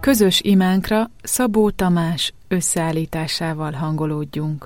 Közös imánkra Szabó Tamás összeállításával hangolódjunk.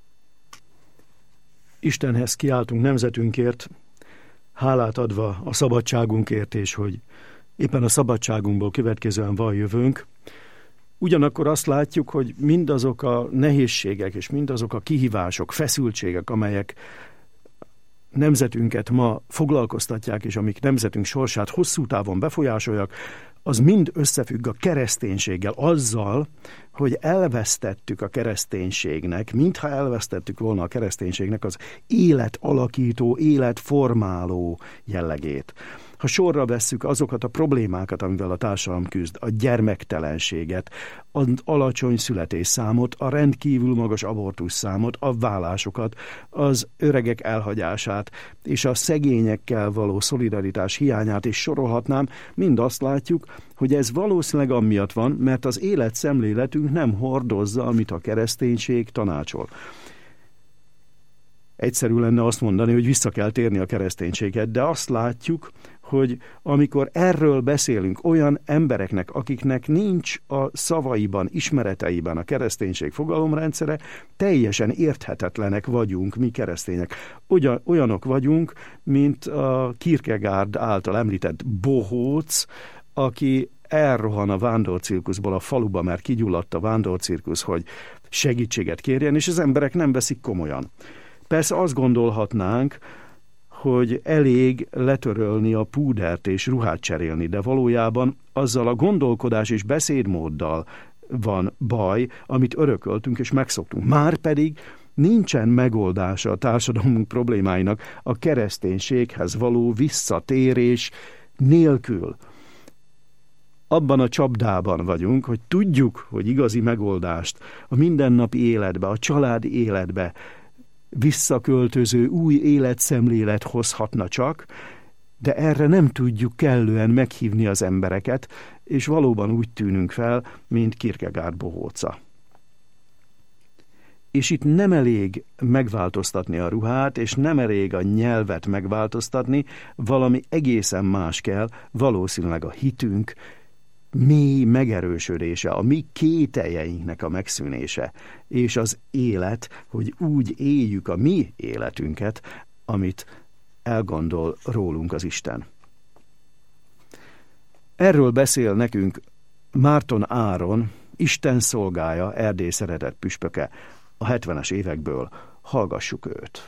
Istenhez kiáltunk nemzetünkért, hálát adva a szabadságunkért, és hogy éppen a szabadságunkból következően van jövőnk. Ugyanakkor azt látjuk, hogy mindazok a nehézségek és mindazok a kihívások, feszültségek, amelyek nemzetünket ma foglalkoztatják, és amik nemzetünk sorsát hosszú távon befolyásolják, az mind összefügg a kereszténységgel, azzal, hogy elvesztettük a kereszténységnek, mintha elvesztettük volna a kereszténységnek az életalakító, életformáló jellegét. Ha sorra vesszük azokat a problémákat, amivel a társadalom küzd, a gyermektelenséget, az alacsony születésszámot, a rendkívül magas abortuszszámot, a vállásokat, az öregek elhagyását, és a szegényekkel való szolidaritás hiányát is sorolhatnám, mind azt látjuk, hogy ez valószínűleg amiatt van, mert az életszemléletünk nem hordozza, amit a kereszténység tanácsol. Egyszerű lenne azt mondani, hogy vissza kell térni a kereszténységet, de azt látjuk, hogy amikor erről beszélünk olyan embereknek, akiknek nincs a szavaiban, ismereteiben a kereszténység fogalomrendszere, teljesen érthetetlenek vagyunk mi keresztények. Olyanok vagyunk, mint a Kierkegaard által említett bohóc, aki elrohan a vándorcirkuszból a faluba, mert kigyulladt a vándorcirkusz, hogy segítséget kérjen, és az emberek nem veszik komolyan. Persze azt gondolhatnánk, hogy elég letörölni a púdert és ruhát cserélni, de valójában azzal a gondolkodás és beszédmóddal van baj, amit örököltünk és megszoktunk. Márpedig nincsen megoldása a társadalmunk problémáinak a kereszténységhez való visszatérés nélkül. Abban a csapdában vagyunk, hogy tudjuk, hogy igazi megoldást a mindennapi életbe, a családi életbe visszaköltöző új életszemlélet hozhatna csak, de erre nem tudjuk kellően meghívni az embereket, és valóban úgy tűnünk fel, mint Kierkegaard bohóca. És itt nem elég megváltoztatni a ruhát, és nem elég a nyelvet megváltoztatni, valami egészen más kell, valószínűleg a hitünk mély megerősödése, a mi kételjeinknek a megszűnése, és az élet, hogy úgy éljük a mi életünket, amit elgondol rólunk az Isten. Erről beszél nekünk Márton Áron, Isten szolgája, Erdély szeretett püspöke a 70-es évekből. Hallgassuk őt.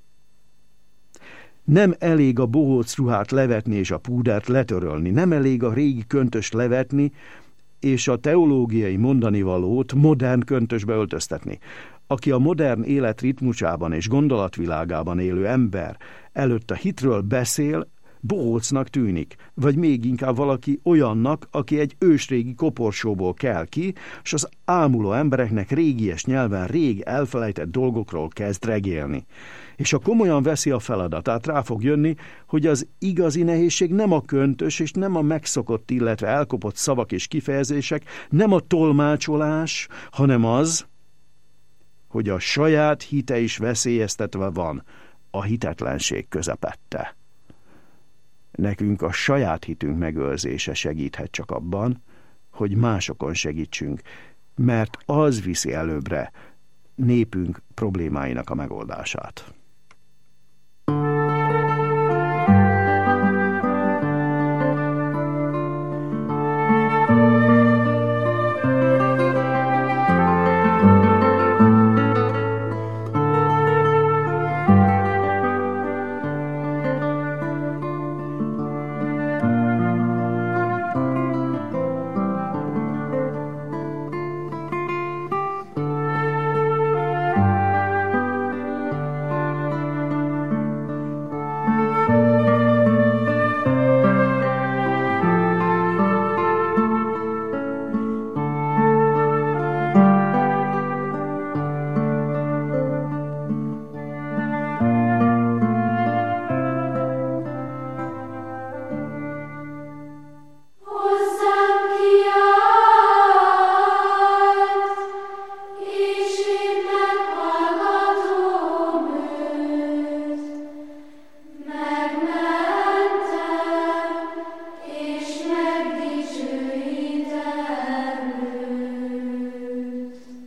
Nem elég a bohóc ruhát levetni és a púdert letörölni, nem elég a régi köntöst levetni és a teológiai mondanivalót modern köntösbe öltöztetni. Aki a modern élet ritmusában és gondolatvilágában élő ember előtt a hitről beszél, bohócnak tűnik, vagy még inkább valaki olyannak, aki egy ősrégi koporsóból kell ki, és az ámuló embereknek régies nyelven rég elfelejtett dolgokról kezd regélni. És ha komolyan veszi a feladatát, rá fog jönni, hogy az igazi nehézség nem a köntös, és nem a megszokott, illetve elkopott szavak és kifejezések, nem a tolmácsolás, hanem az, hogy a saját hite is veszélyeztetve van a hitetlenség közepette. Nekünk a saját hitünk megőrzése segíthet csak abban, hogy másokon segítsünk, mert az viszi előbbre népünk problémáinak a megoldását.